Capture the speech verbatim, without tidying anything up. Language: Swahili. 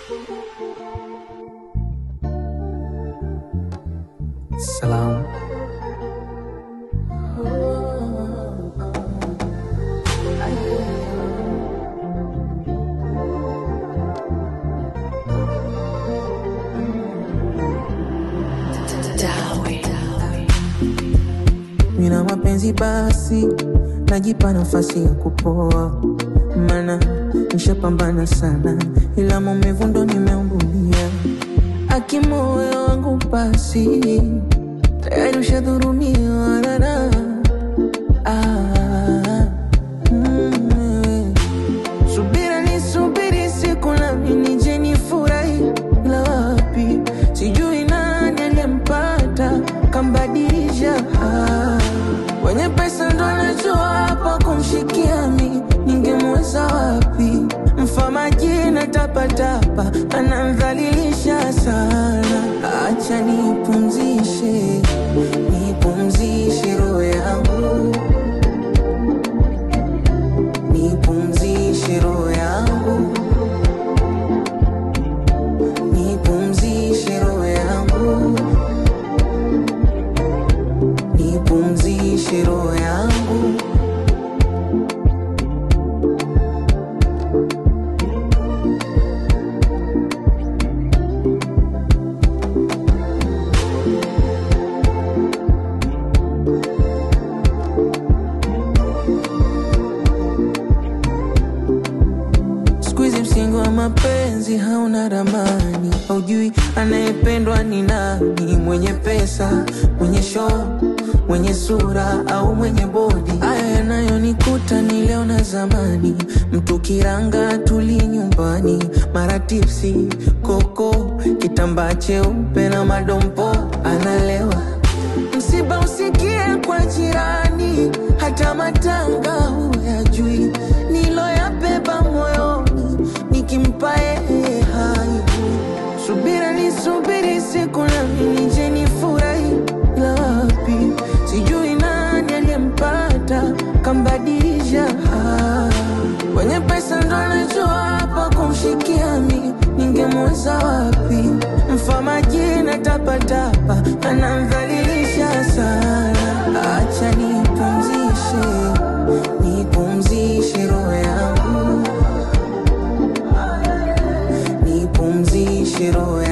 Salam. Mina mapenzi basi, najipa nafasi ya kupoa, mana nishapambana sana, ila maumivu ndo nimeumbulia. Aki moyo wangu basi, tayari ushadhurumiwa na ah, mm, subira ni subiri siku nami nije nifurahi, ila wapi sijui nani aliyempata kambadilisha. ah, Wenye pesa ndo anajua hapa kumshikia mi, ningemweza wapi? Mfamaji na tapatapa anamdhalilisha sana. Acha nipumzishe, nipumzishe roho yangu, nipumzishe roho yangu, nipumzishe roho yangu, nipumzishe roho yangu. Squeeze msingi wa mapenzi hauna ramani, haujui anayependwa ni nani, mwenye pesa, mwenye show, mwenye sura au mwenye body. Haya yanayonikuta ni leo na zamani, mtu kiranga tuli nyumbani, mara tipsi, koko, kitambaa cheupe na madompo, analewa. Msiba usikie kwa jirani, hata matanga huyajui, niloyabeba moyoni, nikimpa yeye hai. Subira ni subiri siku nami nije nifurahi, ila wapi sijui nani aliyempata kambadilisha. ah, Wenye pesa ndo anajua hapa kumshikia mi, ningemweza wapi? Mfamaji na tapatapa anamdhalilisha sana. Acha nipumzishe, nipumzishe roho yangu, nipumzishe roho